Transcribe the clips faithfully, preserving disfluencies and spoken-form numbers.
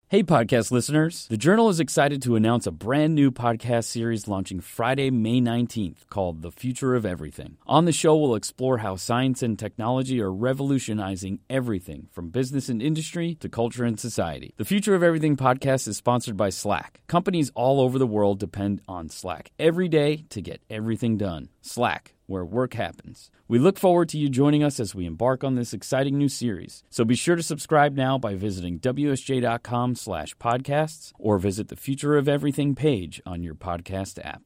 Hey, podcast listeners. The Journal is excited to announce a brand new podcast series launching Friday, May nineteenth called The Future of Everything. On the show, we'll explore how science and technology are revolutionizing everything from business and industry to culture and society. The Future of Everything podcast is sponsored by Slack. Companies all over the world depend on Slack every day to get everything done. Slack, where work happens. We look forward to you joining us as we embark on this exciting new series. So be sure to subscribe now by visiting W S J.com slash podcasts or visit the Future of Everything page on your podcast app.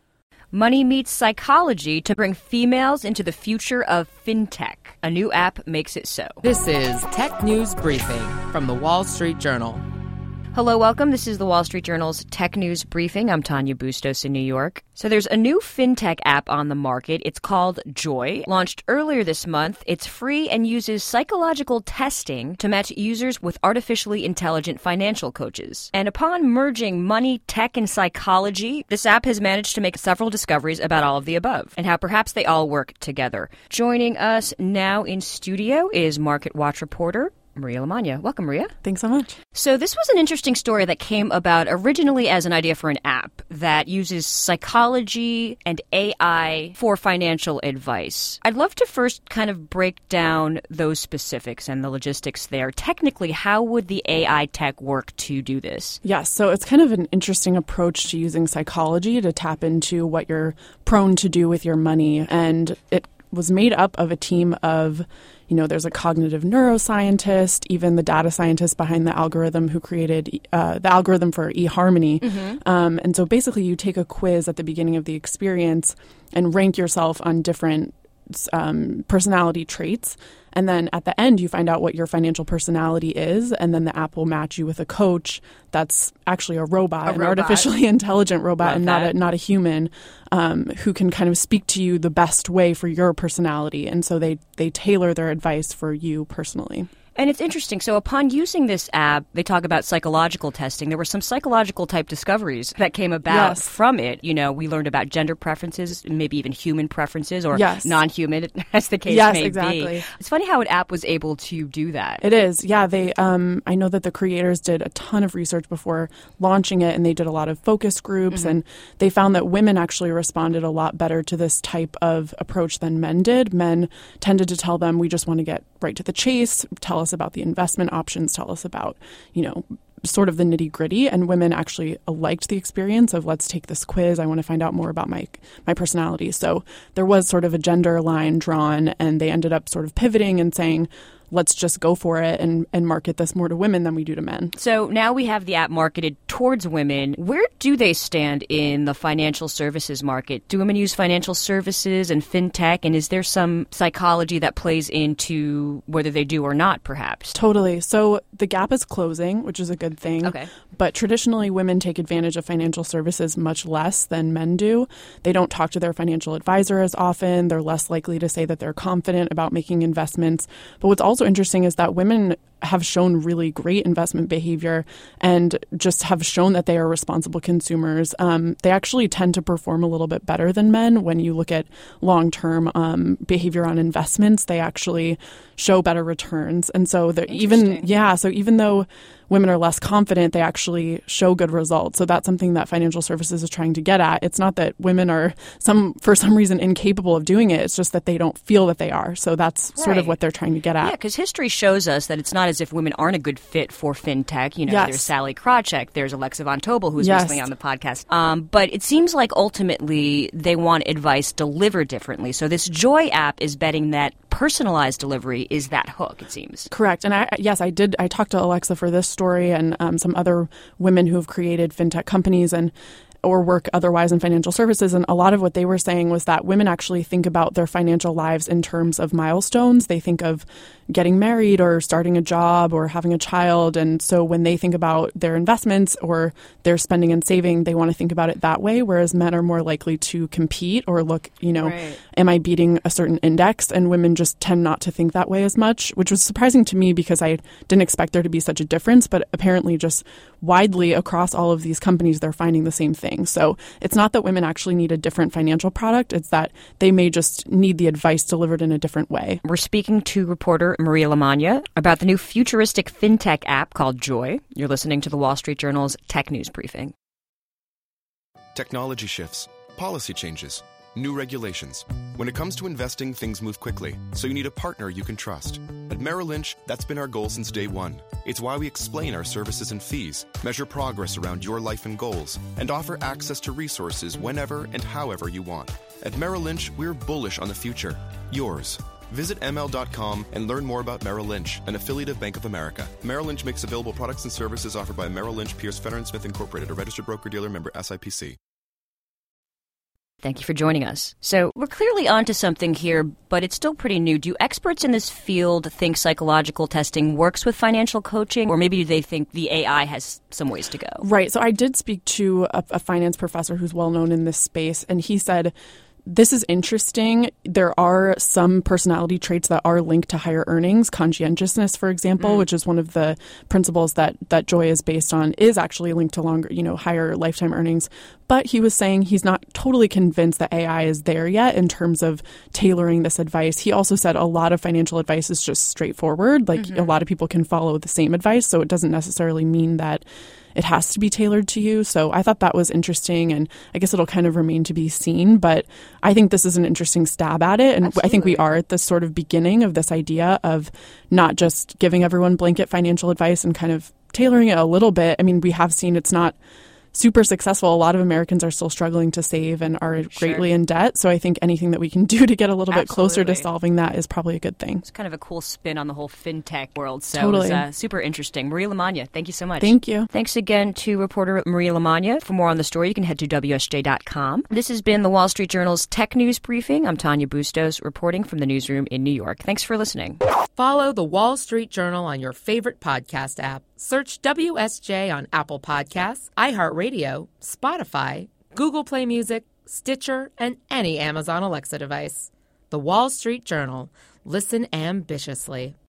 Money meets psychology to bring females into the future of fintech. A new app makes it so. This is Tech News Briefing from the Wall Street Journal. Hello, welcome. This is the Wall Street Journal's Tech News Briefing. I'm Tanya Bustos in New York. So there's a new fintech app on the market. It's called Joy. Launched earlier this month, it's free and uses psychological testing to match users with artificially intelligent financial coaches. And upon merging money, tech, and psychology, this app has managed to make several discoveries about all of the above and how perhaps they all work together. Joining us now in studio is Market Watch reporter Maria Lamagna. Welcome, Maria. Thanks so much. So this was an interesting story that came about originally as an idea for an app that uses psychology and A I for financial advice. I'd love to first kind of break down those specifics and the logistics there. Technically, how would the A I tech work to do this? Yes, so it's kind of an interesting approach to using psychology to tap into what you're prone to do with your money. And it was made up of a team of, you know, there's a cognitive neuroscientist, even the data scientist behind the algorithm who created uh, the algorithm for eHarmony. Mm-hmm. Um, and so basically you take a quiz at the beginning of the experience and rank yourself on different um, personality traits. And then at the end, you find out what your financial personality is. And then the app will match you with a coach that's actually a robot, a an robot. artificially intelligent robot, Love and not that. a, not a human, um, who can kind of speak to you the best way for your personality. And so they, they tailor their advice for you personally. And it's interesting. So upon using this app, they talk about psychological testing. There were some psychological type discoveries that came about yes. from it. You know, we learned about gender preferences, maybe even human preferences or yes. non-human, as the case yes, may exactly. be. It's funny how an app was able to do that. It is. Yeah. They, um, I know that the creators did a ton of research before launching it, and they did a lot of focus groups, mm-hmm. and they found that women actually responded a lot better to this type of approach than men did. Men tended to tell them, we just want to get right to the chase, tell us about the investment options, tell us about, you know, sort of the nitty gritty. And women actually liked the experience of, let's take this quiz. I want to find out more about my my personality. So there was sort of a gender line drawn, and they ended up sort of pivoting and saying, let's just go for it and, and market this more to women than we do to men. So now we have the app marketed towards women. Where do they stand in the financial services market? Do women use financial services and fintech? And is there some psychology that plays into whether they do or not, perhaps? Totally. So the gap is closing, which is a good thing. Okay. But traditionally, women take advantage of financial services much less than men do. They don't talk to their financial advisor as often. They're less likely to say that they're confident about making investments. But what's also interesting is that women have shown really great investment behavior and just have shown that they are responsible consumers. Um, they actually tend to perform a little bit better than men. When you look at long-term um, behavior on investments, they actually show better returns. And so they're even, yeah, so even though women are less confident, they actually show good results. So that's something that financial services is trying to get at. It's not that women are some for some reason incapable of doing it. It's just that they don't feel that they are. So that's right. sort of what they're trying to get at. Yeah, because history shows us that it's not as if women aren't a good fit for fintech. You know, yes. there's Sally Krawcheck, there's Alexa Von Tobel, who was yes. recently on the podcast. Um, but it seems like ultimately they want advice delivered differently. So this Joy app is betting that personalized delivery is that hook, it seems. Correct. And I, yes, I did. I talked to Alexa for this story and um, some other women who have created fintech companies and or work otherwise in financial services. And a lot of what they were saying was that women actually think about their financial lives in terms of milestones. They think of getting married or starting a job or having a child. And so when they think about their investments or their spending and saving, they want to think about it that way. Whereas men are more likely to compete or look, you know, right. am I beating a certain index? And women just tend not to think that way as much, which was surprising to me because I didn't expect there to be such a difference. But apparently just widely across all of these companies, they're finding the same thing. thing. So it's not that women actually need a different financial product. It's that they may just need the advice delivered in a different way. We're speaking to reporter Maria Lamagna about the new futuristic fintech app called Joy. You're listening to the Wall Street Journal's Tech News Briefing. Technology shifts, policy changes, new regulations. When it comes to investing, things move quickly, so you need a partner you can trust. At Merrill Lynch, that's been our goal since day one. It's why we explain our services and fees, measure progress around your life and goals, and offer access to resources whenever and however you want. At Merrill Lynch, we're bullish on the future. Yours. Visit M L dot com and learn more about Merrill Lynch, an affiliate of Bank of America. Merrill Lynch makes available products and services offered by Merrill Lynch, Pierce, Fenner and Smith Incorporated, a registered broker-dealer member S I P C. Thank you for joining us. So we're clearly onto something here, but it's still pretty new. Do experts in this field think psychological testing works with financial coaching, or maybe do they think the A I has some ways to go? Right. So I did speak to a, a finance professor who's well known in this space, and he said, this is interesting. There are some personality traits that are linked to higher earnings. Conscientiousness, for example, mm. which is one of the principles that, that Joy is based on, is actually linked to longer, you know, higher lifetime earnings. But he was saying he's not totally convinced that A I is there yet in terms of tailoring this advice. He also said a lot of financial advice is just straightforward. Like mm-hmm. a lot of people can follow the same advice, so it doesn't necessarily mean that it has to be tailored to you. So I thought that was interesting, and I guess it'll kind of remain to be seen. But I think this is an interesting stab at it. And Absolutely. I think we are at the sort of beginning of this idea of not just giving everyone blanket financial advice and kind of tailoring it a little bit. I mean, we have seen it's not super successful. A lot of Americans are still struggling to save and are Sure. greatly in debt. So I think anything that we can do to get a little Absolutely. bit closer to solving that is probably a good thing. It's kind of a cool spin on the whole fintech world. So Totally. it was uh, super interesting. Maria Lamagna, thank you so much. Thank you. Thanks again to reporter Maria Lamagna. For more on the story, you can head to W S J dot com. This has been the Wall Street Journal's Tech News Briefing. I'm Tanya Bustos, reporting from the newsroom in New York. Thanks for listening. Follow the Wall Street Journal on your favorite podcast app. Search W S J on Apple Podcasts, iHeartRadio, Spotify, Google Play Music, Stitcher, and any Amazon Alexa device. The Wall Street Journal. Listen ambitiously.